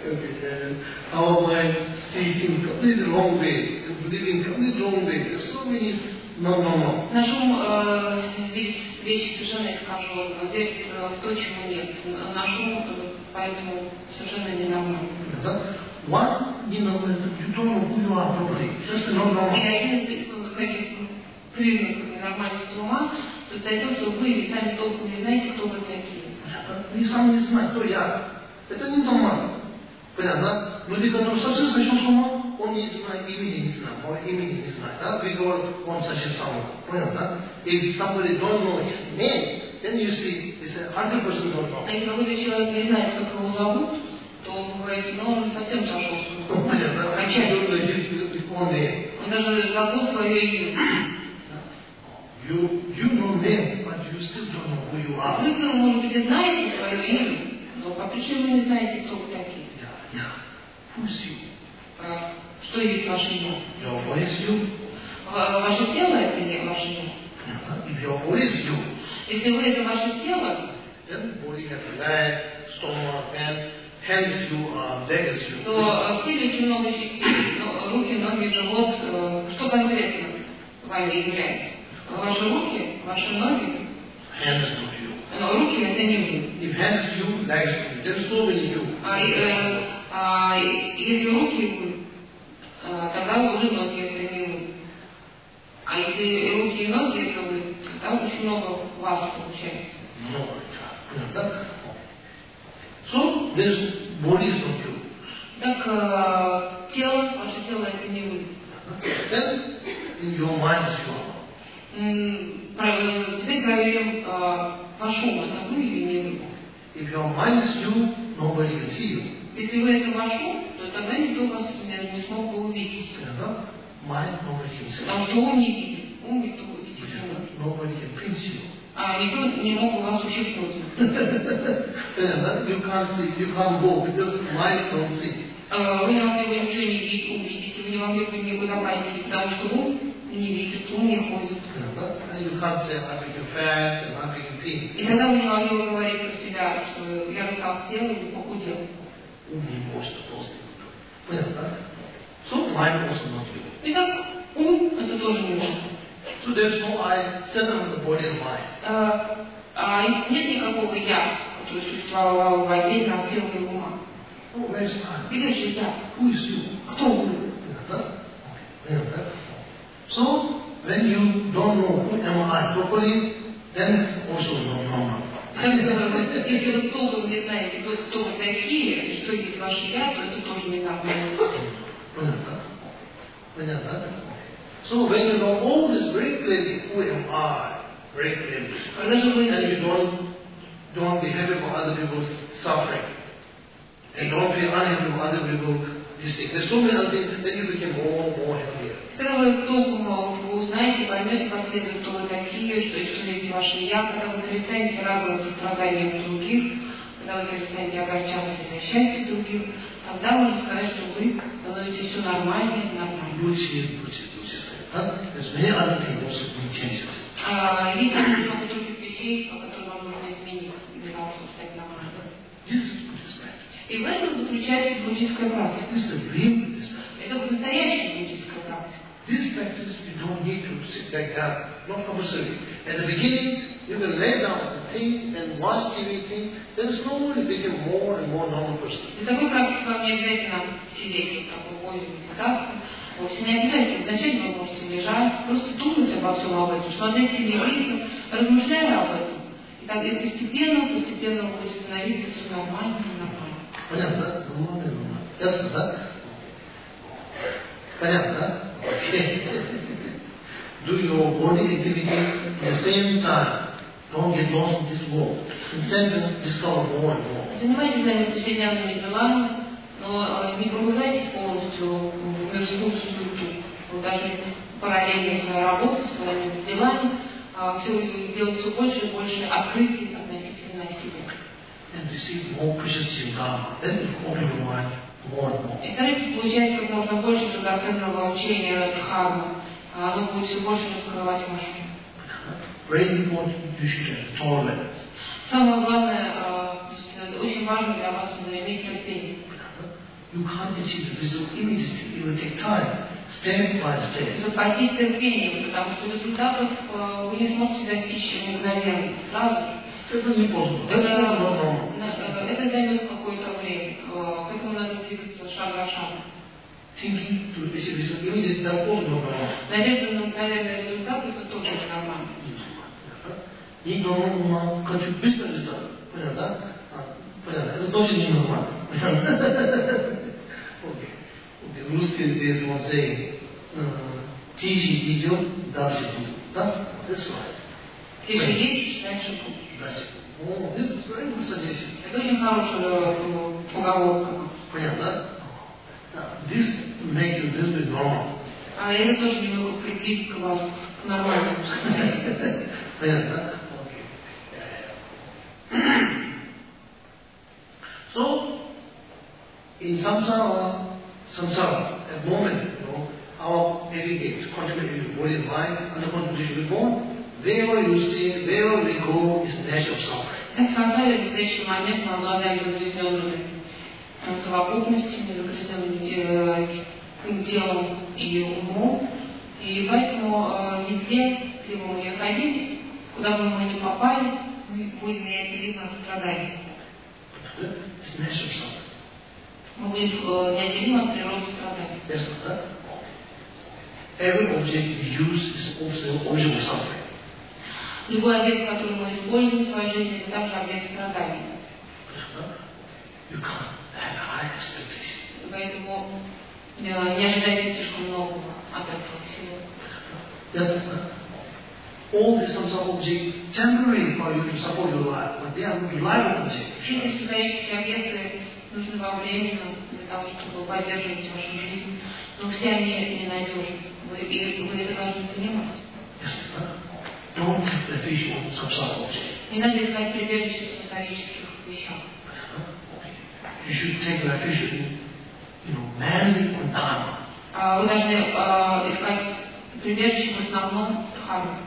Okay, our mind seeking completely wrong way, believing completely wrong way. There's so many no. Наш ум видит вещи совершенно искаженно, верит в то, чего нет. Наш ум поэтому совершенно ненормальный. One, you don't know who you are properly. Just not normal. И один из таких признаков ненормальности ума состоит в том, что вы сами толком не знаете, кто вы такие. Вы сами не знаете, кто я. Это не нормально. Понятно? Люди, которые совсем сошли с ума, он не знает имени, не знает. Да? Вы говорите, он совсем самый. Понятно? If somebody don't know his name, then you see, it's 100% don't know. А если какой-то человек не знает, как его зовут, то вы говорите, он совсем сошел с ума. Понятно? Он даже забыл свое имя. You know name, but you still don't know who you are. Вы, может быть, и знаете свое имя, но по причине вы не знаете, кто вы такие. Who's you? Что есть ваше «я»? Your body is you. Ваше тело – это не ваше «я». If your body is you, если вы – это ваше тело, then body has leg, stomach, and hands you, leg is you. то в теле очень много частей. Руки, ноги, живот. Что конкретно вами является? Ваши руки, ваши ноги. Hands is not you. Но руки – это не вы. If hands is you, legs is you. There's so many you. Если руки вы, тогда уже ноги это не вы. А если руки и ноги это вы, тогда очень много вас получается. Много. So this body is not you. Так тело, ваше тело это не вы. Then in your mind is you. Теперь проверим ваш ум, это вы или не вы. If your mind is you, nobody can see you. Если вы это ваш ум, то тогда никто вас не смог бы увидеть. Mind nobody can see. Потому что ум не видит. Ум никто увидеть не может. Nobody can pinch you. А никто не мог вас ущипнуть. You can't go because mind don't see. Вы не могли бы ничего не увидеть, вы не могли бы никуда пойти, потому что ум не видит, ум не ходит. You can't say I'm becoming fat and I'm becoming thin. И тогда вы не могли бы говорить про себя, что я затолстел или похудел. Ум не может толстый. Понятно? So mind also not you. Итак, ум это тоже не вы. So there's no I center of the body and mind. Нет никакого я, который существовал в отдельно от тела и ума. Oh, where's I? Где же я? Who is you? Кто вы? So when you don't know who am I properly, then also no normal. Если вы толком не знаете, кто вы такие, и что есть ваше я, то это тоже не нормально. Понятно? So when you know all this very clearly, who am I, very clearly, and you don't be happy for other people's suffering, and don't be unhappy for other people's mistake. There's so many other things, then you become more healthier. Когда вы толком узнаете, поймете, последствия, кто вы такие, что есть ваше я, когда вы перестанете радоваться страданиям других, когда вы перестанете огорчаться из-за счастья других, тогда можно сказать, что вы становитесь все нормальнее и нормальнее. There's many other things also being changed. Есть много других вещей, которые вам нужно изменить для того, чтобы стать нормальным. И в этом заключается буддийская практика. Это настоящая буддийская практика. This practice you don't need to sit like that, not compulsory. At the beginning, you can lay down and think and watch TV, think, then slowly become more and more normal person. Для такой практики вам не обязательно сидеть в такой позе медитации. Вовсе не обязательно. Вначале вы можете лежать, просто думать обо всем об этом, смотреть телевизор, размышляя об этом. И так и постепенно вы будете становиться все нормально и нормально. Понятно? Нормально. Ясно, да? Понятно? Do your body activity at the same time. Don't get lost in this world. Instead, discover more and more. Занимайтесь своими повседневными делами, но не погружайтесь полностью в мирскую суету. Вы должны параллельно своей работой, своими делами, делать все больше и больше открытий относительно себя. And receive more precious Dharma. Then you open your mind more and more. И старайтесь получать как можно больше драгоценного учения Дхармы. Оно будет все больше раскрывать вашу. Very important, you should have tolerance. Самое главное, очень важно для вас иметь терпение. You can't achieve the result immediately. It will take time, step by step. Заплатить терпением, потому что результатов вы не сможете достичь мгновенно, сразу. Это не поздно. Это займет какое-то время. К этому надо двигаться шаг за шагом. Thinking to achieve result immediately, это поздно. Надежда на мгновенный результат – это тоже нормально. Не нормально, хочу быстро результат. Понятно, да? Понятно, это тоже не нормально. В русском есть one saying, тише идет, дальше идет. Да? That's right. Тише есть, дальше идет. Дальше. О, это very good suggestion. Это очень хорошая поговорка. Понятно, да? This makes you a little bit normal. А это тоже немного приблизит вас к нормальному состоянию. Понятно, да? So, in samsara, at the moment, our aggregates contribute to the body and mind, and the contribution to form. Wherever you stay, wherever we go, is the nature of suffering. В самсаре в настоящий момент мы обладаем загрязненными совокупностями, загрязненным телом и умом, и поэтому везде, где бы мы ни находились, куда бы мы ни попали, мы будем неотделимы от страданий. Мы будем неотделимы от природы страданий. Every object we use is also object of suffering. Любой объект, который мы используем в своей жизни, это также объект страданий. You can't have high expectations. Поэтому не ожидайте слишком многого от этого всего. All these samsara objects temporary for you to support your life, but they are not reliable objects. Все эти человеческие объекты нужны вам временно для того, чтобы поддерживать вашу жизнь, но все они ненадежны. Вы это должны понимать. Don't take refuge on samsara objects. Не надо искать прибежище в самсарических вещах. You should take refuge in, manly and dharma. Вы должны искать прибежище в основном в дхарме.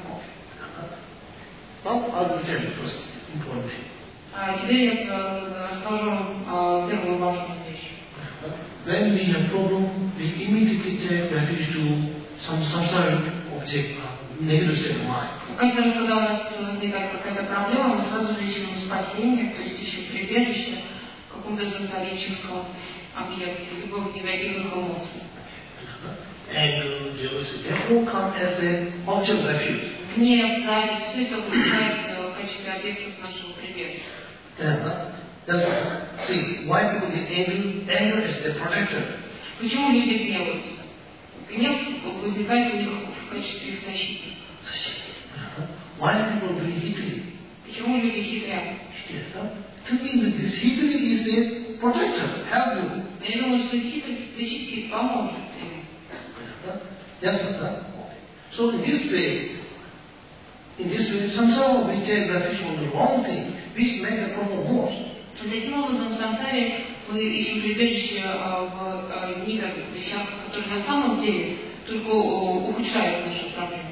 Now, I will tell you first important thing. Теперь я расскажу первую важную вещь. When we have problem, we immediately take refuge to some samsaric object, negative state of mind. Каждый раз, когда у нас возникает какая-то проблема, мы сразу же ищем спасение, то есть ищем прибежище в каком-то сенсорическом объекте, либо в негативных эмоциях. Anger, jealousy, they all come as an object of refuge. Гнев, зависть, все это выступает в качестве объектов нашего прибежища. That's why. See, why people get angry? Anger is the protector. Почему люди гневаются? Гнев возникает у них в качестве их защиты. Why people do hidden? Почему люди хитрят? This hidden is a protector, help you. Я думаю, что хитрость защитит, поможет им. Yes, so in this way, samsara we take refuge from the wrong thing, which makes the problem worse. Таким образом, в самсаре мы ищем прибежище в неверных вещах, которые на самом деле только ухудшают нашу проблему.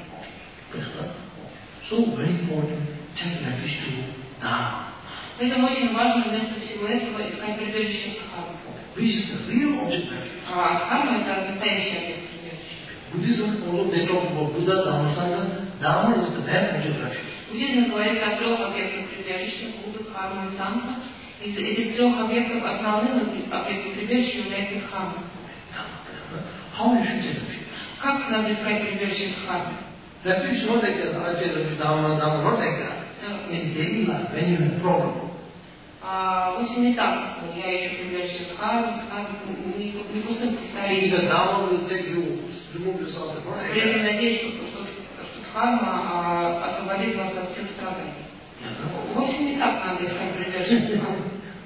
So very important, take refuge to dharma. Поэтому очень важно вместо всего этого искать прибежище в дхарме. Which is the real object refuge. А дхарма – это настоящий объект прибежища. Buddhism, although they talk about Buddha, Dharma, Sangha, Dharma is the best object refuge. Буддизм говорит о трех объектах прибежища – Будда, Дхарма и Сангха. Из этих трех объектов основным объектом прибежища является Дхарма. How you should take refuge? Как надо искать прибежище в Дхарме? Refuge not like that. I tell you, Dharma, not like that. In daily life, when you have problem. Вовсе не так. Я ищу прибежище в Дхарме, не пустым Think that Dharma will take you, remove yourself from it. При этом надеюсь, что Дхарма освободит вас от всех страданий. Вовсе не так надо искать прибежище в Дхарме.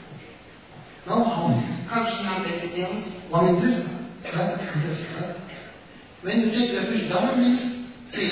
Как же надо это делать? When you take refuge, Dharma means, see,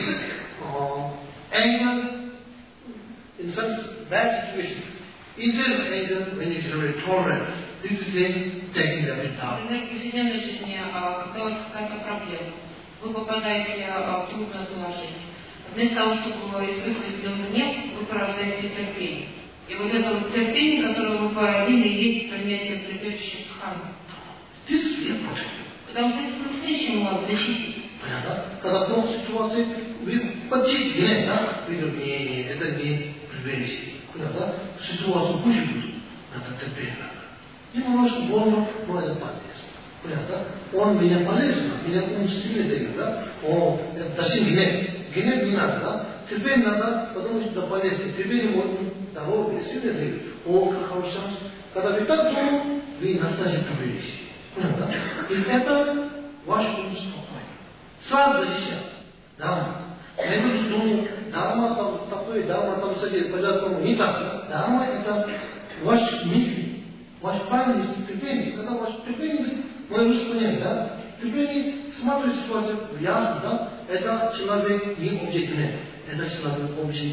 anger in some bad situation. Instead of anger, when you generate tolerance, this is a taking refuge Dharma. Например, в повседневной жизни какая-то проблема. Вы попадаете в трудное положение. Вместо того, чтобы испытывать гнев, вы порождаете терпение. И вот это вот терпение, которое вы породили, есть принятие прибежища в Дхарме. This Потому что это по-настоящему вас защитит. Понятно? Когда в такой ситуации вы подчините, да? Вы говорите, не, это не приберись. Понятно? Ситуацию хуже будет. Надо терпеть надо. Немножко больно, но это полезно. Понятно? Он меня полезен, меня он сильно дает, да? Это даже гнев не надо, да? Терпеть надо, потому что это полезно. Терпеть ему здоровье, сильно дает. Как хороший шанс. Когда вы так думаете, вы настоящий приберись. Понятно? И это ваш ум спокойно. Сразу защищать. Дама. Я тут думаю, дама там такое, дама там садится, пожалуйста, не так, да? Дама это ваши мысли, ваш правильный терпение. Когда ваше терпение, мы уже поняли, да? Терпение, смотрите ситуацию, ясно, да? Это человек не объект гнева, это человек объект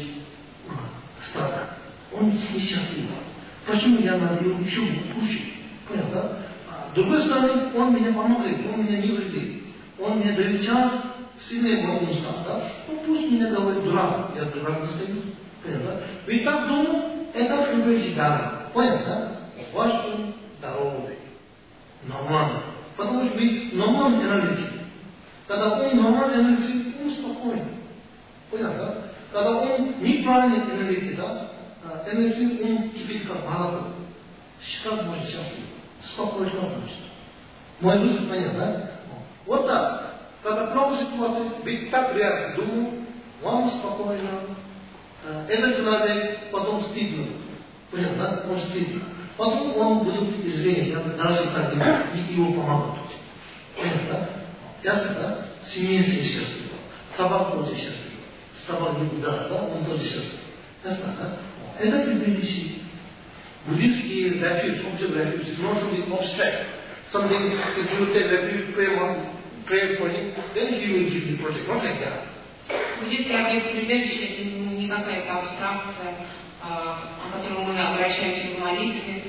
страха. Он несчастлив. Почему я надо его еще пушить? Понял, да? С другой стороны, он меня помогает, он меня не вредит. Он мне дает час, сильнее могу стать, да? Ну пусть меня говорит дурак, я дурак не стою. Понял, да? Ведь так думаю, это прибежище дара. Понял, да? Ваш ум здоровый, нормальный. Потому что вы нормальный энергетик. Когда ум нормальный энергетик, ум спокойный. Понял, да? Когда ум неправильный энергетик, да? Энергетик ум теперь как молоко. Как будет счастлив? Спокойно будет. Мой мысль понятно, да? Вот так. Когда много ситуаций, ведь так реально думаю, вам спокойно. Этот человек потом стыдно. Понял, да? Он стыдно. Потом он будет извинить, даже так и его помогать. Понял, да? Ясно, да? Семья счастлива. Собака тоже счастлива. Собака не удар, да? Он тоже счастлив. Ясно, да? Это прибежище. Buddhist refuge, object refuge, is not something abstract. Something, if you take refuge, pray for him, then he will give you project. Not like that. Буддийский объект прибежища – это не какая-то абстракция, о которой мы обращаемся в молитве,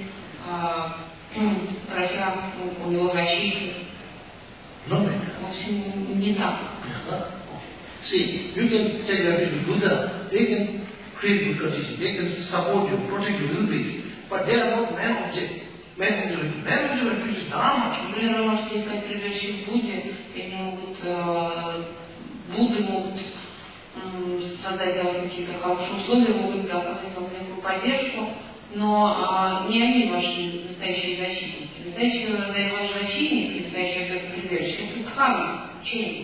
прося у него защиты. Вовсе не так. See, you can take refuge with Buddha, they can create good conditions, they can support you, protect you a little bit. But they are not man object. Man object refuge is Dharma. Например, вы можете искать прибежище в Будде, и Будды могут создать для вас какие-то хорошие условия, могут оказать вам некую поддержку, но не они ваши настоящие защитники. Настоящий ваш защитник и настоящий объект прибежища – это дхарма, учение.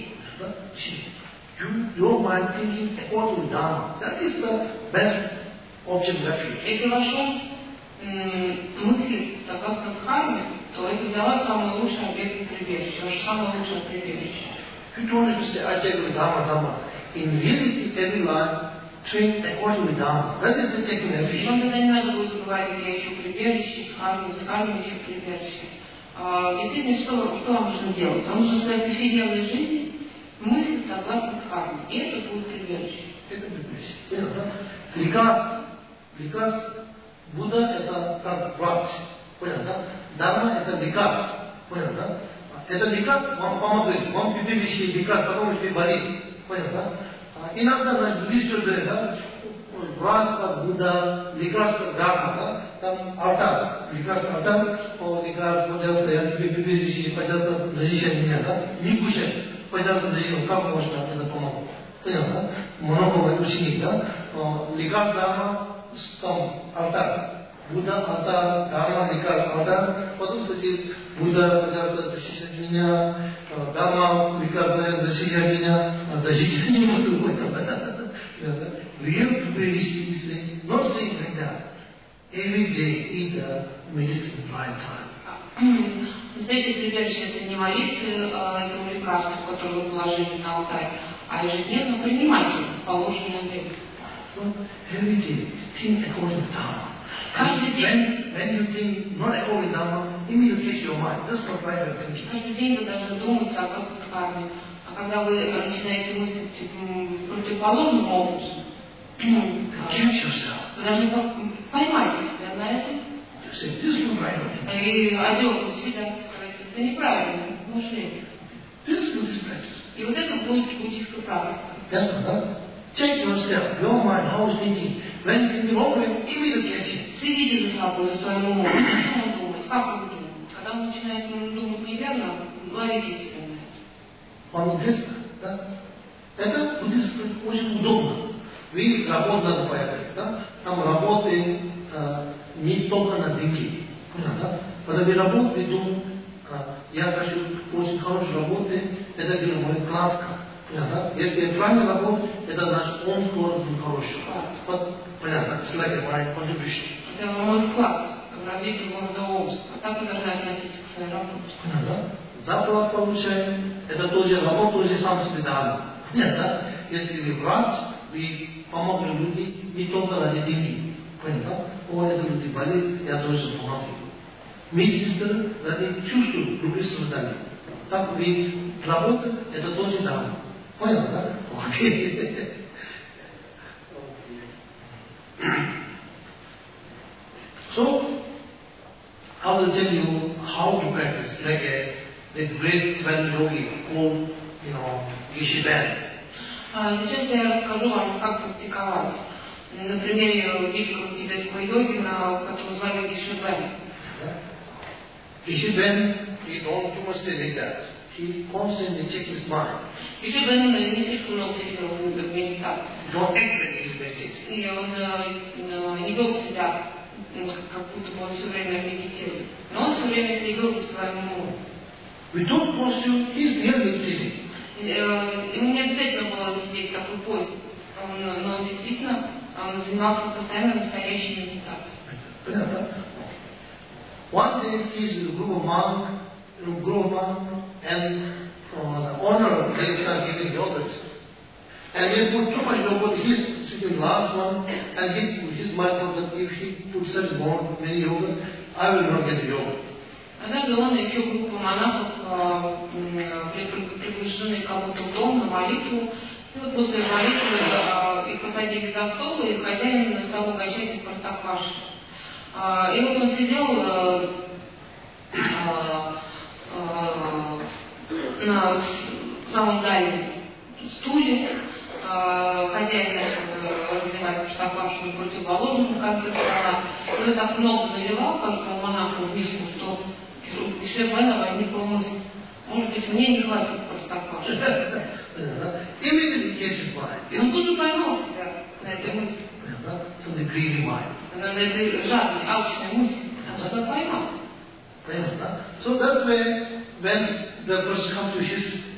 Your mind thinking according to Dharma. That is the best object refuge. Если ваш ум мысли согласно дхарме, то это для вас самый лучший объект прибежища, ваше самое лучшее прибежище. You don't have to say, I take Dharma. In reality, every life trained according to Dharma. That is the taking refuge. Вам тогда не надо будет говорить, я ищу прибежище, дхарме ищу прибежище. Действительно, что вам нужно делать? Вам нужно в своей повседневной жизни мыслить согласно дхарме. И это будет прибежище. Это прибежище. Лекарство. Будда это как врач. Понял, да? Дharma это лекарство. Понял, да? Это лекарство вам помогает. Вам прибежище лекарство, потому что вы болеете. Понял, да? Иногда наш буддийский человек, да? Врач как Будда, лекарство Дharma, да? Там алтарь. Лекарство алтарь, лекарство, пожалуйста, я тебе прибежище, пожалуйста, защищай меня, да? Не пущай. Пожалуйста, защищай, как можно это помогать. Понял, да? Много ученик, да? Лекарство Dharma, там алтарь. Будда, алтарь, Дharma, лекарство, алтарь. Потом сказать, Будда, пожалуйста, защищай меня. Dharma, лекарство, защищай меня. Защищай не могу быть. Real preparation is not saying like that. Every day eat the medicine right time. Настоящее прибежище – это не молиться этому лекарству, которое вы положили на алтарь, а ежедневно принимать его в положенное время. Every day, think according to Dharma. Каждый день, when you think not according to Dharma, immediately your mind. That's not right thinking. Каждый день вы должны думать согласно дхарме. А когда вы начинаете мыслить противоположным образом, вы должны поймать себя на этом и одернуть себя, сказать, это неправильное мышление. И вот это будет буддийская практика. Check yourself, your mind, how is thinking. When thinking wrong way, immediately catch it. Следите за собой, за своим умом. Что он думает, как он думает. Когда он начинает думать неверно, в голове поведите себя на это. Вам известно, да? Это будет очень удобно. Вы работаете по этой, да? Там работаете не только на деньги. Понятно, да? Когда вы работаете, думаете, я хочу очень хорошей работы, это для моей кладка. Понятно? Если я правильно работаю, это значит, он скоро будет хороший. Вот, понятно, like my contribution. Это мой вклад в развитие города Омска. Так вы должны относиться к своей работе. Понятно? Зарплату получаем, это тоже работа, тоже сам себе дал. Понятно? Если вы врач, вы помогли людям не только ради денег. Понятно? О, это люди болеют, я тоже помогу. Медсестры ради чувства любви создания. Так вы работа, это тоже дал. Понятно, да? Окей. So, I will tell you how to practice, like the great Tibetan yogi called, Geshe Ben. Сейчас я расскажу вам, как практиковать. На примере великого тибетского йогина, которого звали Geshe Ben. Geshe Ben, he don't too much stay like that. He constantly check his mind. Geshe Ben не слишком много сидел в медитации. Don't act like he's meditating. И он не вел себя, как будто бы он все время медитирует. Но он все время следил за своим умом. Without costume, he's really meditating. Ему не обязательно было сидеть в такой позе. Но действительно, он занимался постоянно настоящей медитацией. Понятно? One day he's with a group of monks, and the owner of the place starts giving yogurt. And he put too much yogurt, he's sitting last one, and his mind thought that if he put such many yogurt, I will not get the yogurt. Однажды он и еще группа монахов приглашены кому-то в дом на молитву. И вот после молитвы их посадили за стол, и хозяин стал угощать их простоквашей. И вот он сидел на самом дальнем стуле, хозяин начал разливать простоквашу на противоположном конце стола. И он так много наливал каждому монаху в миску, что Geshe Ben возникла мысль, может быть, мне не хватит простокваши. И он тут же поймал себя на этой мысли. На этой жадной, алчной мысли. Он себя поймал. So that way, when the person comes to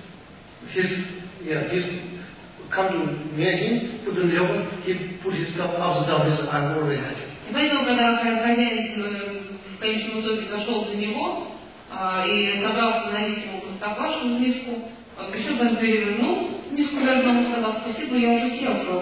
come to near him, put in the yogurt, he put his cup upside down, he said, I'm already had it. И поэтому, когда хозяин в конечном итоге дошел до него и собрался налить ему простоквашу в миску, Geshe Ben перевернул миску вверх и сказал, спасибо, я уже съел свою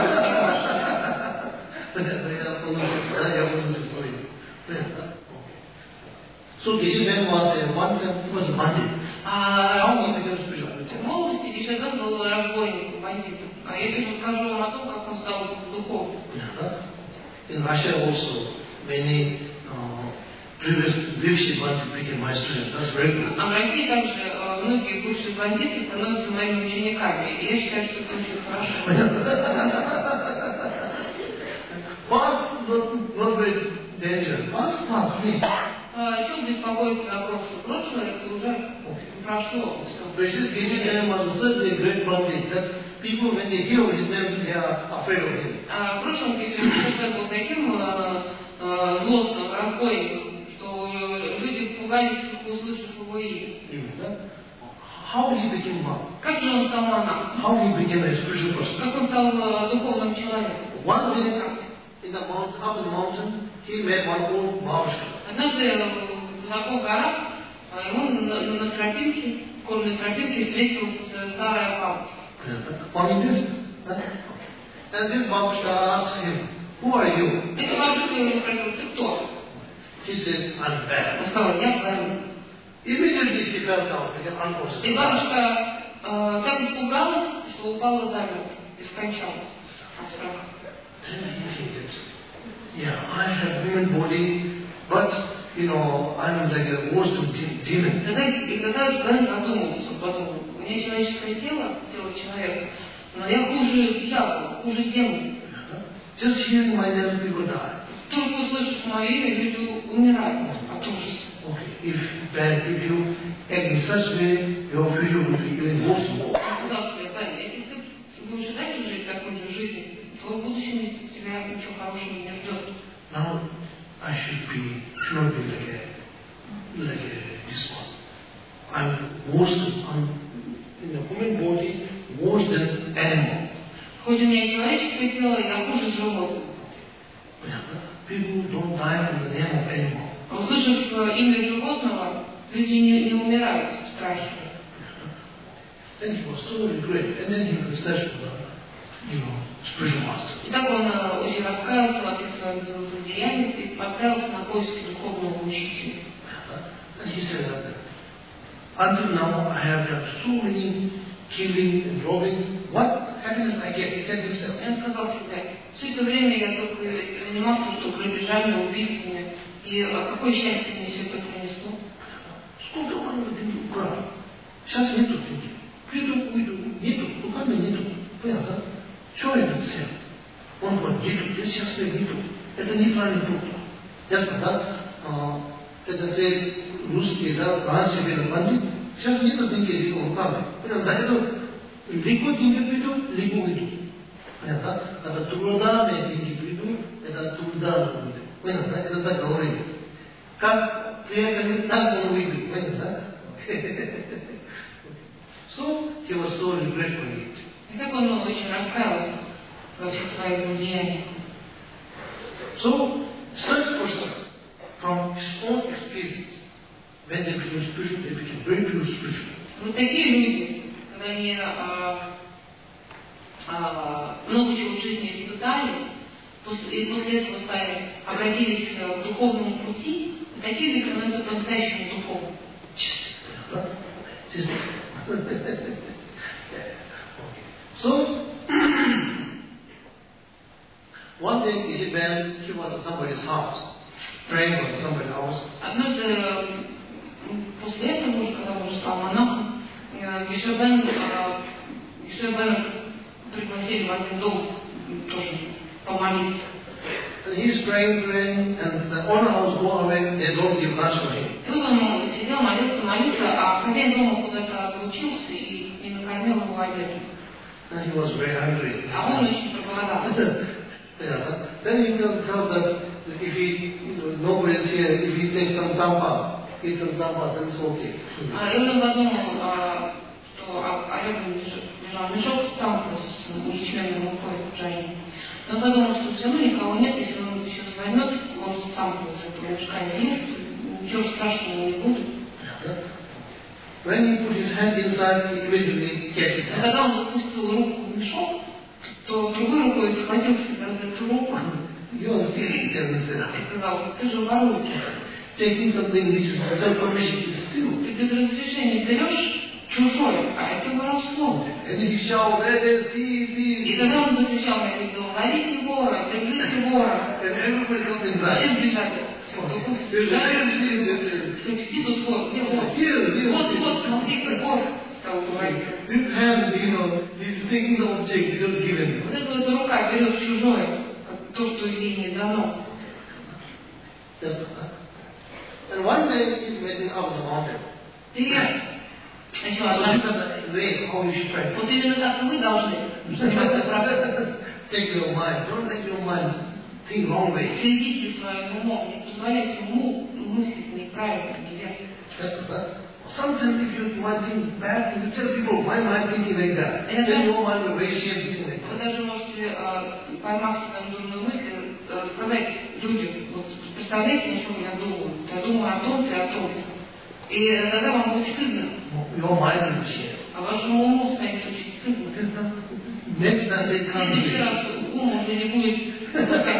So Geshe Ben was a bandit. How he became spiritual? В молодости Geshe Ben был разбойником, бандитом. А я сейчас расскажу вам о том, как он стал духовным. In Russia also, many previous leadership want to become my students. That's very good. А в России также многие бывшие бандиты становятся моими учениками. И я считаю, что это очень хорошо. Past, not very dangerous. Past, please. О чем беспокоиться о прошлом? Прошлое это уже прошло. Geshe Ben was such a great bandit that people, when they hear his name, they are afraid of him. В прошлом Geshe Ben был таким злостным разбойником, что люди пугались, только услышав его имя. How he became monk? Как же он стал монахом? How he became a spiritual person? Как он стал духовным человеком? One day, in the mountain, up in the mountain, he met one old babushka. Однажды высоко в горах ему на тропинке, горной тропинке встретилась старая бабушка. And this babushka asked him, who are you? Эта бабушка его спросила, ты кто? He says, I'm bad. Он сказал, я больной. Immediately she fell down, became unconscious. И бабушка так испугалась, что упала замертво и скончалась от страха. Then he thinks, yeah, I have human body, but, I'm like a worst of demon. И тогда Бен задумался, подумал, у меня человеческое тело, тело человека, но я хуже дьявола, хуже демона. Just hearing my name, people die. Только услышав мое имя, люди умирают от ужаса. Okay. if you act in such way, your future will be even worse and worse. Если ты будешь дальше жить такой же жизнью, то в будущем тебя ничего хорошего не ждет. Now, I should not be like this one. I'm worse in the human body, worse than animal. Хоть у меня человеческое тело, я хуже животного. People don't die in the name of animal. Услышав имя животного, люди не умирают в страхе. Then he was so regret, and then he was search for the, spiritual master. И так он очень раскаялся в ответ своих злодеяний и отправился на поиски духовного учителя. And he said that until now I have done so many killing and robbing. What happiness I get? He said himself. Он сказал себе, все это время я только занимался грабежами, убийствами. И какое счастье мне все это принесло? Сколько можно денег украл? Сейчас нету денег. Приду, уйду, нету, руками нету. Понятно, да? Что это все? Он говорит, нету, здесь сейчас нету. Это неправильный путь. Ясно, да? Это все русские, да, раньше были бандиты. Сейчас нету денег руками. Понятно, да? Это легко деньги придут, легко уйдут. Понятно, да? Это трудами деньги придут, это трудами уйдут. Понятно, да? Это так говорили. Как приехали, так он выйдет. Понятно, да? So, he was so regretful in it. И так он очень раскаялся во всех своих злодеяниях. So, such person, from his own experience, when they became spiritual, they became very pure spiritual. Вот такие люди, когда они много чего в жизни испытали, и после этого обратились к духовному пути, такие люди становятся по-настоящему духовными. So, one day, is it when he was at somebody's house, praying at somebody's house? Однажды, после этого, когда он уже стал монахом, Гешебен пригласили в один дом тоже помолиться. And he's praying, and the owner house go away, they don't give lunch for him. И вот он сидел, молился, а хозяин дома куда-то отлучился и не накормил его обедом. And he was very hungry. А он очень проголодался. Then he felt that if he, nobody is here, if he takes some tampa, eat some tampa, then it's okay. И он подумал, что рядом лежал мешок с тампой, с ячменной мукой жареной. Но подумал, что все равно никого нет, если он сейчас возьмет, он сам из этого мешка не ест, ничего страшного не будет. When he put his hand inside, he immediately gets it. Когда он запустил руку в мешок, то другой рукой схватил себя за эту руку. You are stealing, И сказал, ты же воруешь. taking something which is without permission is steal. Ты без разрешения берешь чужое, а это воровство. And if he shouts, thief. И когда он закричал на весь дом, ловите вора, держите вора. And everybody comes inside. Все сбежали. Где тут вор? Где вор? Вот, смотри, какой вор, стал говорить. This hand, he's taking the object without giving. Вот эта рука берет чужое, как то, что ей не дано. Just that. And one day he's waiting up the mountain. И еще So одна. this is the way how you should pray. Вот именно так вы должны заниматься практикой. Take your mind. Don't let your mind think wrong way. Следите своим умом, не позволяйте уму мыслить неправильно, неверно. Just that. Sometimes if you might think bad, you tell people, my mind thinking like that. And Then your mind will very shame thinking like Вы that. даже можете, поймав себя на дурной мысли, сказать людям, вот представляете, о чем я думаю? Я думаю о том-то и о том-то. И тогда вам будет стыдно, Your mind will be shamed. а вашему уму станет очень стыдно. Next time they В come to следующий you. раз ум уже не будет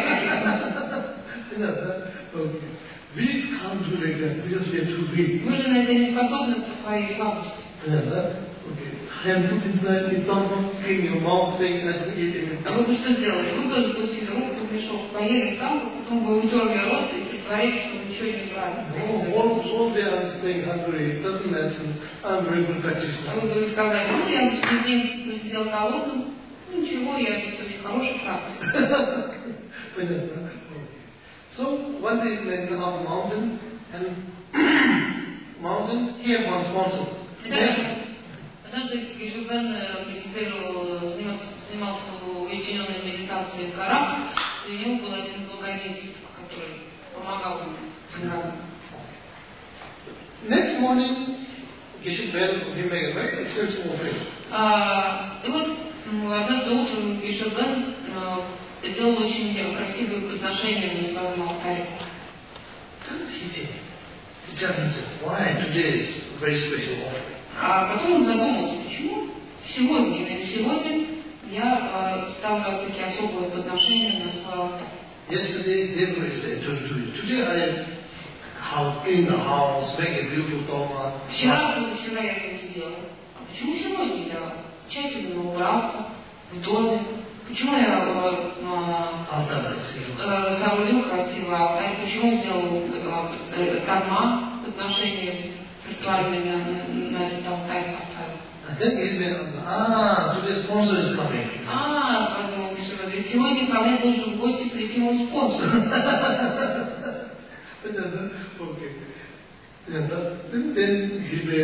Okay. We can't do like that because we are too weak. Вы же на это не способны по своей слабости. Okay. Hand put inside the tongue, clean your mouth, saying that we eat it. А вы бы что сделали? Вы тоже пустили руку в мешок, поели там, потом бы утерли рот и притворились, что ничего не брали. All day I'm staying hungry. It doesn't matter. I'm very good practitioner. А вы бы сказали, вот я весь день просидел голодным, ничего, я здесь очень хороший практик. So one day we went up the mountain and mountain, he had one sponsor. Однажды Гешебен занимался в уединенной медитации в горах, и у него был один благодетель, который помогал ему. Next morning, Geshebel, he made a very expensive offering. И вот однажды утром Гешебен сделал очень красивое подношение на своем алтаре. He just said, why today is a very special offering? А потом он задумался, почему сегодня я ставлю такие особые подношения на свой алтарь. Yesterday, Deborah said to you, today I am in the house, make a beautiful doma. Вчера я это сделала. А почему сегодня я тщательно убрался в доме? Почему я зарулил красивый алтарь? Почему сделал корма подношения ритуальные на этот алтарь поставил? Today's sponsor is coming. Подумал Гешебен, сегодня ко мне должен в гости прийти мой спонсор. Okay. Then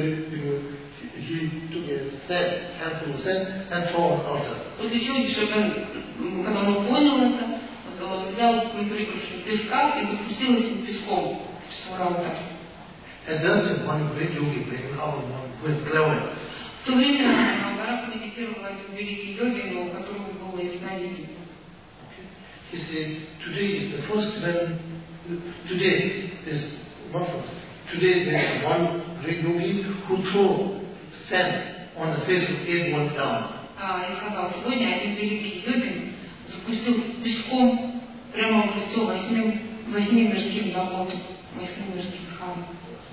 he took a handful of sand and threw on the altar. После чего Гешебен, когда он понял это, взял пригоршню песка и запустил этим песком в свой алтарь. And then one great yogi came out with clairvoyance. В то время на горах медитировал один великий йогин, у которого было ясновидение. He said, today is the first when today is not first. Today there is one great yogi who threw sand on the face of 8 months down. И сказал, сегодня один великий йогин запустил песком прямо в лицо 8 мирским заботам, 8 мирским дхармам.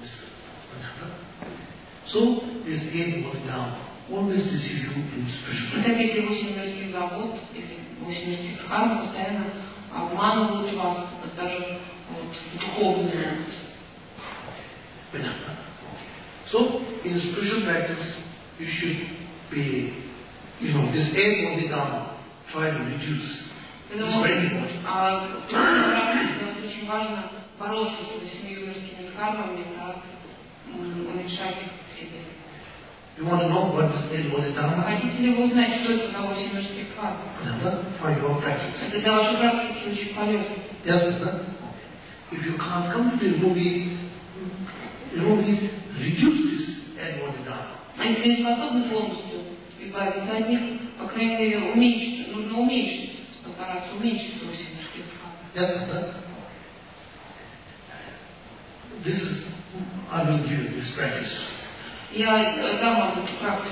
So this 8 months down always deceive you in spiritual. Итак, эти 8 мирских забот, эти 8 мирских дхарм постоянно обманывают вас, даже в духовном области. So, in spiritual practice, you should be, this 8 months down, try to reduce. It's very important. В духовной практике очень важно бороться с 8 мирскими дхармами, стараться уменьшать их в себе. You want to know what is 8 months down? Хотите ли вы узнать, что это за 8 мирских дхарм? For your practice. Это для вашей практики очень полезно. Yes, if you can't completely reduce this 8 months down. А если не способны полностью избавиться от них, по крайней мере, уменьшить, нужно уменьшить, постараться уменьшить 8 мирских дхарм. Yes, this is, I will give you this practice. Я дам вам эту практику.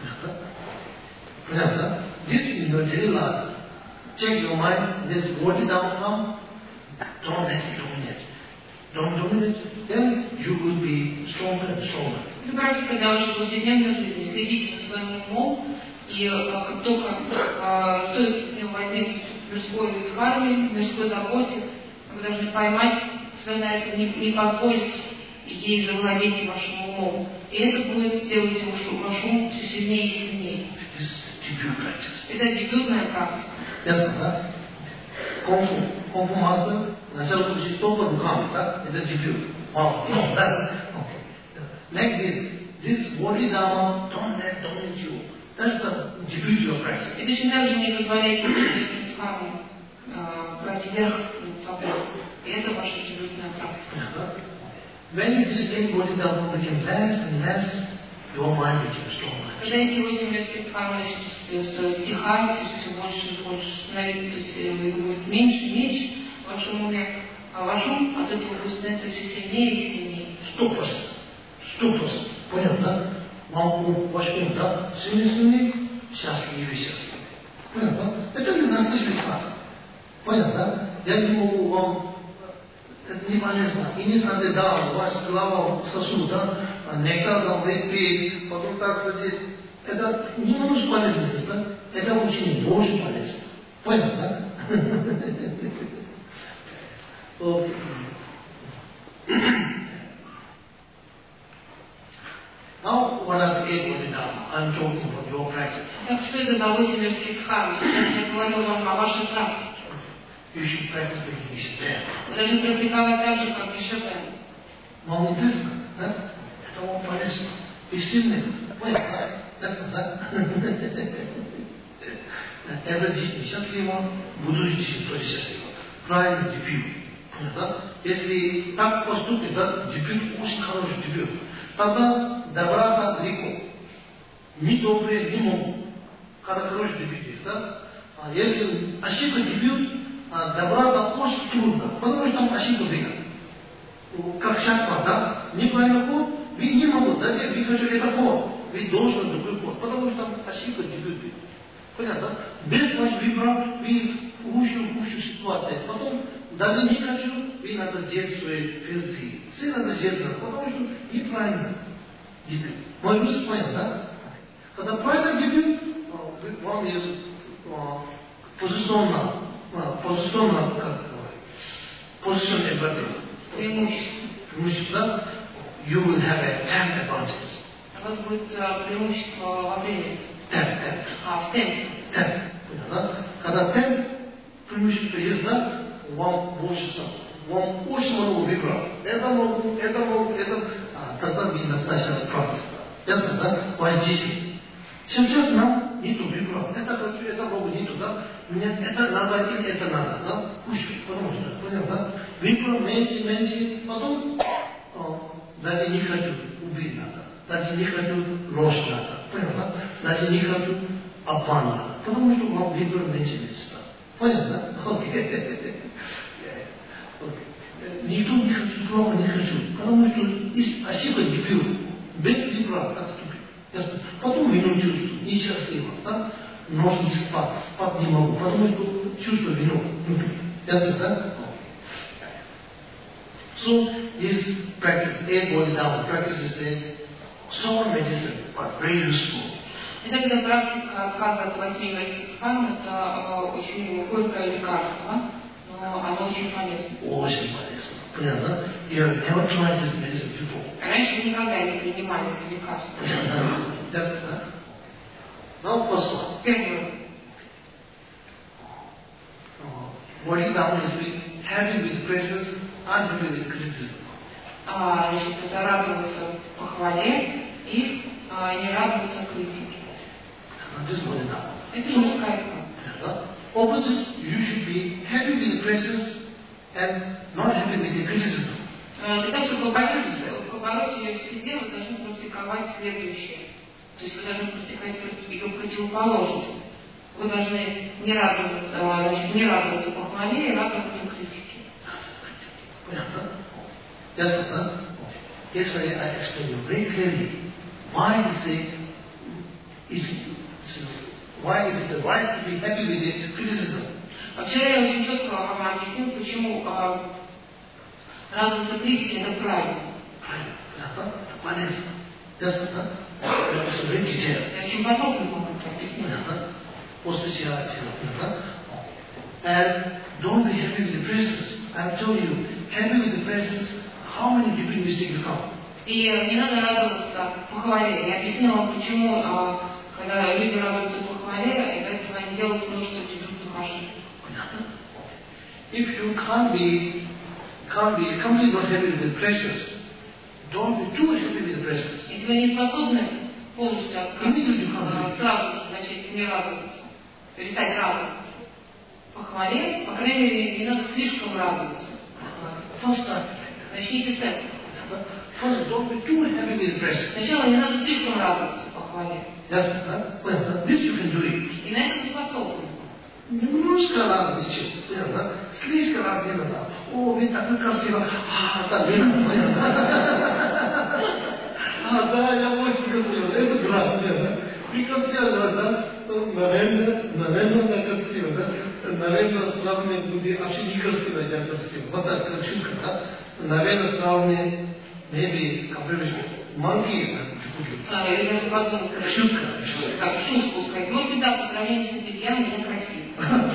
This in your daily life, check your mind, this body down come, don't let it dominate. Don't dominate, then you will be stronger and stronger. Это практика для вашей повседневной жизни. Следите за своим умом, и как только стоит с ним возникнуть мирской дхарме, мирской заботе, вы должны поймать себя на это, не позволить ей завладеть вашим умом. И это будет делать ваш ум все сильнее и сильнее. Это дебютная практика. Yes, Kung Fu master, начало учить только руками, да? Это дебют. Wow, no, that, okay. Like this body dharma, don't let dominate you. That's the debut of your practice. И точно так же не позволяйте мирским дхармам брать верх над собой. И это ваша дебютная практика. When this 8 body dharma becomes less and less, your mind becomes stronger. Когда эти 8 мирских дхарм начнут стихать, все больше и больше становиться, то есть их будет меньше и меньше в вашем уме, а ваш ум от этого будет становиться все сильнее и сильнее. 100%. Понятно? Ваш ум, да? Сильный, счастливый. Понятно? Это не настоящий факт. Понятно? Я не могу вам, это не полезно. И не надо, да, у вас голова сосуд, да? Нектар там выпить, потом так сидеть. Это не нужно полезность, да? Это очень Божье полезно. Понятно? Now, what are the 8 body dharma? I'm talking about your practice. Так что это за 8 мирских дхарм? Я говорю вам о вашей практике. You should practice the Geshebel. Вы должны практиковать так же, как Гешебен. Мало интересно, да? Это он полезно. И сильный. Понял, да? Это счастливо, будущее тоже счастливо. Правильный дебют. Понял, да? Если так поступит, да, дебют очень хороший дебют. Тогда добра далеко. Ни добрые, ни могут. Когда хороший дебют есть, да? А если ошибка дебют, добра очень трудно. Потому что там ошибка бегает. Как шахмат, да? Неправильный ход, вы не могут, да? Вы хотите это ход. Вы должны другой ход. Потому что там ошибка дебют бегает. Понятно, да? Без вас выбрал, вы хуже ситуации. Потом, даже не хочу, вы надо делать свои функции. Все надо делать, потому что неправильно дебют. Мой русский понял, да? Когда правильно дебют, вам есть позиционно, как position advantage. Преимущество, да? You will have a time advantage. У вас будет преимущество во времени. В темпе. Понятно? Когда темп преимущество есть, да, вам больше сам. Вам очень много выбрал. Это могу, тогда вы настоящая практика. Ясно, да? Воздействие. Сейчас нам нету выбрал. Это хочу, это могу нету, да? Мне это надо или это надо, да? Кушать, потому что, понятно, да? Выбрал меньше, потом даже не хочу убить надо. Даже не хочу ложь надо. Понятно, да? Даже не хочу обман надо. Потому что вам выбрал меньше. Понятно, да? Окей. Никто не хочу, плохо не хочу. Потому что есть ошибка дебют. Без выбора отступить. Ясно? Потом вину чувствую, несчастливо, да? Ночь не спать не могу, потому что чувствую вину. Ясно, да? So, this practice, A body down, practice is a soul medicine, but very useful. Итак, эта практика отказа от 8 вайстхам – это очень горькое лекарство, но оно очень полезно. Очень полезно. Понятно? You have never tried this medicine before. Раньше никогда не принимали это лекарство. Понятно? Now, first one. Первое. Body down is being happy with praises, unhappy with criticism. Значит, это радоваться похвале и не радоваться критике. This body down. Это мужская форма. Opposite, you should be happy with praises and not happy with the criticism. Для того, чтобы побороть ее в себе, вы должны практиковать следующее. То есть вы должны практиковать ее противоположность. Вы должны не радоваться похвале и радоваться критике. Понятно? Ясно, да? Yesterday I explained you very clearly why it is a right to be happy with the criticism. Вчера я очень четко вам объяснил, почему радоваться критике это правильно. Правильно, это полезно. Ясно, да? Это все very detailed. Я очень подробно могу это объяснить. Понятно? После чего, понятно? And don't be happy with the praises. I'm telling you, happy with the praises, how many different mistakes you come? И не надо радоваться похвале. Я объяснила вам, почему, когда люди радуются похвале, из этого они делают множество дебютных ошибок. Понятно? If you can't be completely not happy with the praises, don't be too happy with the praises. Если вы не способны полностью сразу начать не радоваться, перестать радоваться похвале, по крайней мере, не надо слишком радоваться. Начните с этого. First, don't be too happy with the praises. Сначала не надо слишком радоваться похвале. Yes, well, this you can do it. И на это вы способны. Немножко надо ничего, понятно? Слишком надо не надо. О, вы такой красивый. Так не надо, понятно? Да, я очень красивый. Это граф, понятно? И красиво, да? Наверное, да, красиво, да? Наверное, сравнение будет вообще некрасиво, я красиво. Вот так, чушка, да? Наверное, сравнение, maybe, comparison, monkey, Или даже подумать, как шутку сказать. Может быть, да, по сравнению с обезьяной я красив.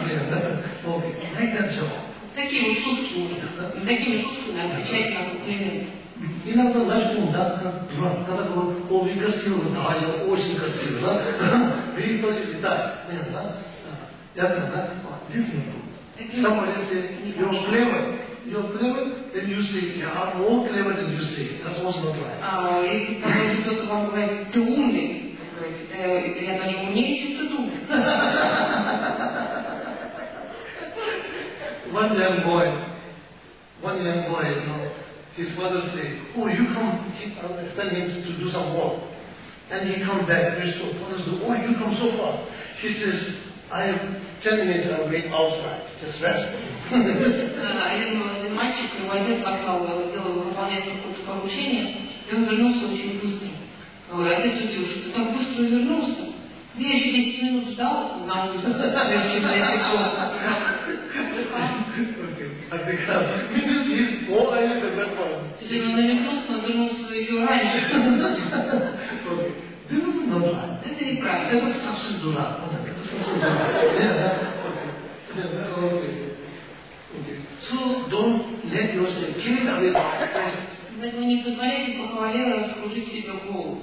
Такие вот шутки нужны. Такими шутками отвечать на комплименты. Иногда начнем, да, когда говорят, о, вы красивый, да, я очень красивый, да? Вы тоже да, понятно, да? Ясно, да? This не будет. Somebody say, you're clever. you're clever, then you say, yeah, I'm more clever than you say. That's also not right. Если там кто-то вам говорит, ты умный, я даже умнее, чем ты думаешь. One young boy, his father said, oh, you come, tell him to do some work. And he come back, father said, oh, you come so far. He says, I have 10 minutes away outside, just rest. Один мальчик, его отец послал выполнять какое-то поручение, и он вернулся очень быстро. Отец удивился, ты так быстро вернулся? Я еще 10 минут ждал на улице, прежде чем найти комнату. Если он намекнулся, он вернулся еще раньше. Это неправильно. Это совсем дурак. So don't let yourself carried away by the presence. Поэтому не позволяйте похвале раскружить себе голову.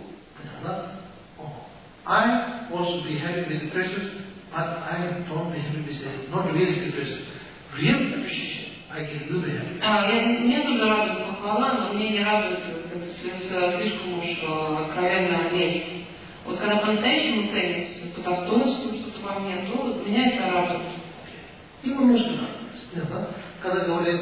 I want to be happy with the presence, but I don't be happy with the not realistic presence. Real appreciation, I can do the happy. Мне тоже радует похвала, но мне не радует слишком уж откровенная лесть. Вот когда по-настоящему ценится, по достоинству что-то во мне, то меня это радует. Немножко радует. Когда говорят,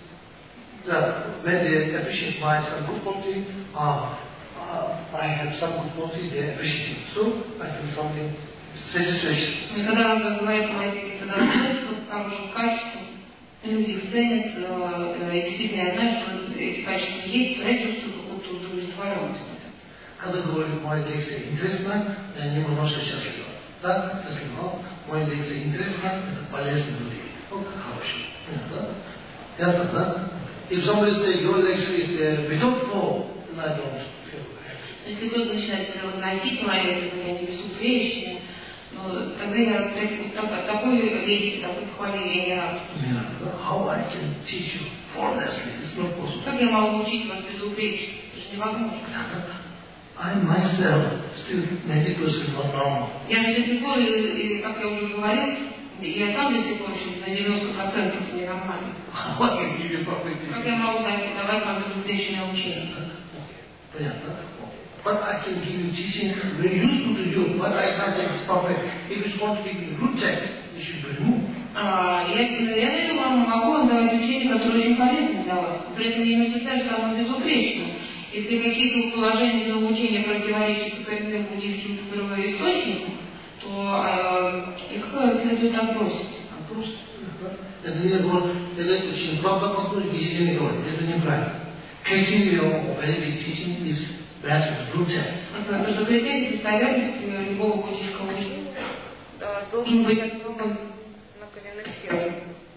when they appreciate my some good quality, I have some good quality, they appreciate it. So I feel something satisfaction. И когда говорят о моих каких-то достоинствах, хороших качествах, люди их ценят, и действительно я знаю, что эти качества есть, то я чувствую какую-то удовлетворенность. Когда говорят, мой лекция интересна, я немножко счастлив. Да, счастлив. Мой лекция интересна, это полезно для людей. Вот хорошо. Ясно, да? If somebody says your lecture is without form, then I don't feel happy. Если кто-то начинает превозносить мои лекции, они безупречные, но тогда я такой лести, такой похвале я не рад. How I can teach you formlessly? It's not possible. Как я могу учить вас безупречно? Это же невозможно. I myself still 90% not normal. Я до сих пор, как я уже говорил, я сам до сих пор еще на 90% ненормальный. Как я могу давать вам безупречное учение? Понятно. But I can give you teaching very useful to you, but I can't say it's perfect. If you want to give you good text, you should be removed. Я могу вам давать учение, которое очень полезно для вас. При этом я не считаю, что оно безупречно. Если какие-то положения этого учения противоречат коренным буддийским первоисточникам, то их следует отбросить. Это очень правда, если не говорить, это неправильно. Catching your very teaching is bad for good text. Это закрепление достоверности любого буддийского учения. Должен быть основан на коренных силах.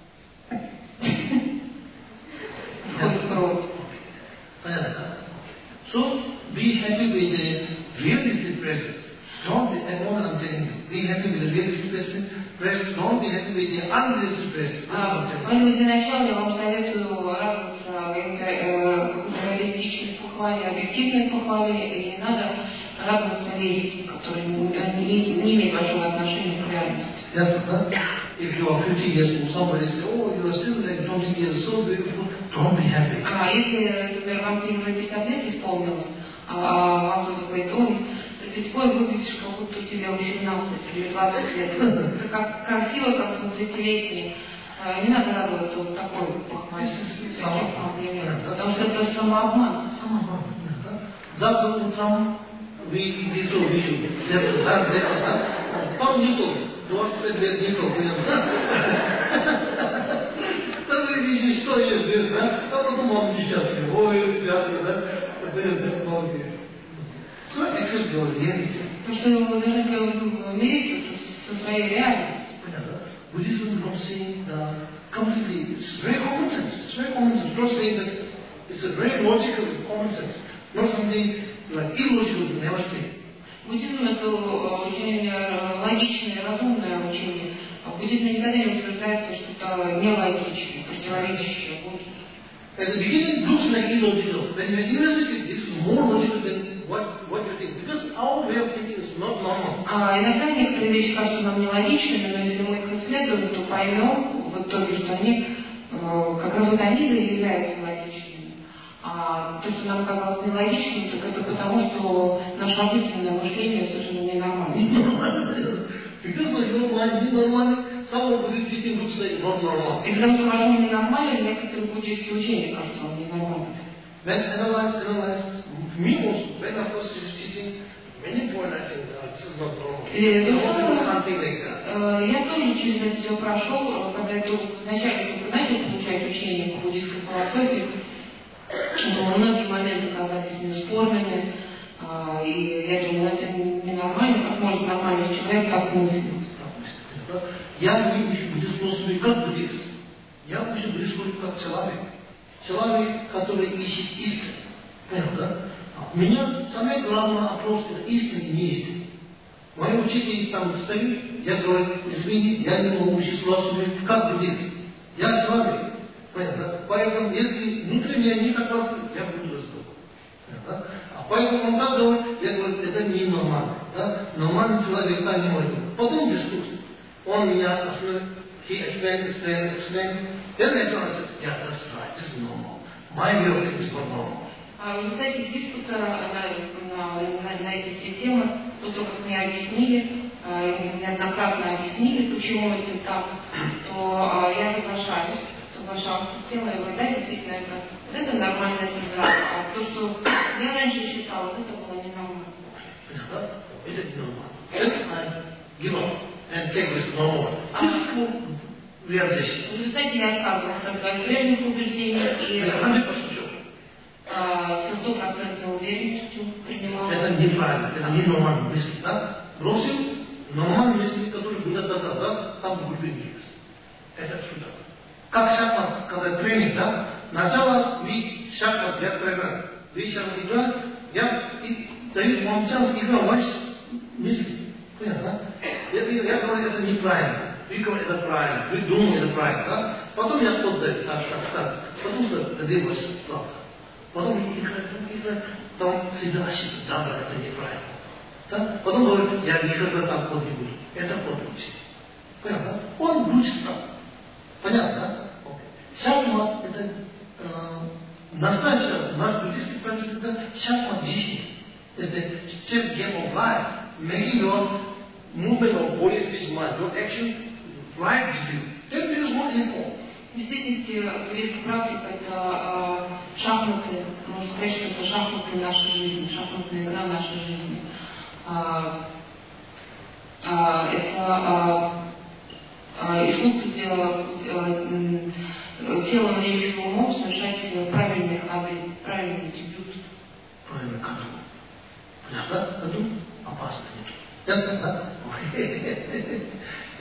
Понятно. So, be happy with the realistic presence. Don't be, at the moment I'm telling you, be happy with the realistic presence. Don't be happy with the unrealistic presence. Поэтому для начала я вам советую радоваться реалистичной похвале, объективной похвале, и не надо радоваться лести, которая не имеет большого отношения к реальности. Yes, if you are 50 years old, somebody says, oh, you are still like 20 years, so beautiful, don't be happy. Если, например, вам уже 50 лет исполнилось, а вам кто-то говорит, ой, ты до сих пор выглядишь, как будто у тебя 18 или 20 лет. Это как красиво, как 20-летний. Не надо радоваться вот такой похвале, таким комплиментом, потому что это самообман. Завтра утром внизу вижу, там внизу, 20 лет внизу, там видишь, что есть, да? А потом он несчастлив, ой, счастлив, да? Это многие. So accept your reality. Потому что вы должны мириться со своей реальностью. Buddhism is not saying completely, it's very common sense. It's very common sense. It's not saying that it's a very logical common sense. Not something like illogical, never say. Буддизм это очень логичное, разумное учение. А в буддизме никогда не утверждается что-то нелогичное, противоречащее Будде. At the beginning it looks like illogical. When you investigate, this is more logical than what you think. Because our way of thinking is not normal. Иногда некоторые вещи кажутся нам нелогичными, но если мы их исследуем, то поймем в итоге, что они как раз вот они являются логичными. А то, что нам казалось нелогичным, так это потому, что наше обыденное мышление совершенно ненормально. Because your mind is normal, someone who is teaching looks like not normal. И потому что ваш ум ненормален, некоторые буддийские учения кажутся вам ненормальным. When analyze me also, when of course is teaching, many point I think this is not normal. Something like that. Я тоже через это все прошел, когда я вначале только начал получать учения по буддийской философии, многие моменты казались мне спорными, и я думала, это ненормально, как может нормальный человек так мыслить. Я не учу буддийскую как буддист. Я учу буддийскую как человек. Человек, который ищет истину. Понял, да? У меня самый главный вопрос – это истина и неистина. Мои учитель там стоит, я говорю, извините, я не могу учить философию как буддист. Я человек. Понял, да? Поэтому, если внутри меня не хотят, я буду рассказывать. Да? А поэтому он так говорит, я говорю, это не нормально. Да? Нормальный человек так не может. Потом дискуссия. Он меня he explained. Then later I said, yeah, that's right, this is normal. My way of thinking is not normal. В результате диспута на эти все темы, после того, как мне объяснили, неоднократно объяснили, почему это так, то я соглашалась с темой, и говорю, да, действительно, это нормальная фигура. А то, что я раньше считала, это было ненормально. Это не нормально. Это give up and take this normal. В результате я отказывалась от своих прежних убеждений и со 100% уверенностью принимала. Это неправильно, это не нормальные мысли, да? Бросил нормальные мысли, которые были тогда, да? Там глубинные мысли. Это сюда. Как шахмат, когда тренинг, да? Сначала вы шахмат, я тренер, вы шахмат играете, я даю вам шанс играть ваши мысли. Понятно, да? Я говорю, это неправильно. Вы говорите, это правильно. Вы думаете, это правильно, да? Потом я отдаю, так. Потом даю вас правду. Потом играть, там всегда ошибка, да, это неправильно. Да? Потом говорит, я никогда так ход не буду. Это ход лучше. Понятно? Он лучше так. Понятно, да? Шахмат это настоящая, наш буддийский принцип это шахмат жизни. Это chess game of life, making your movement of body, speech, mind, your action right to do. That is what is important. В действительности, буддийская практика – это шахматы, можно сказать, что это шахматы нашей жизни, шахматная игра нашей жизни. Это искусство телом, речью и умом совершать правильные ходы, правильный дебют. Правильный ходу. Понятно? Ходу опасно. Ясно, да?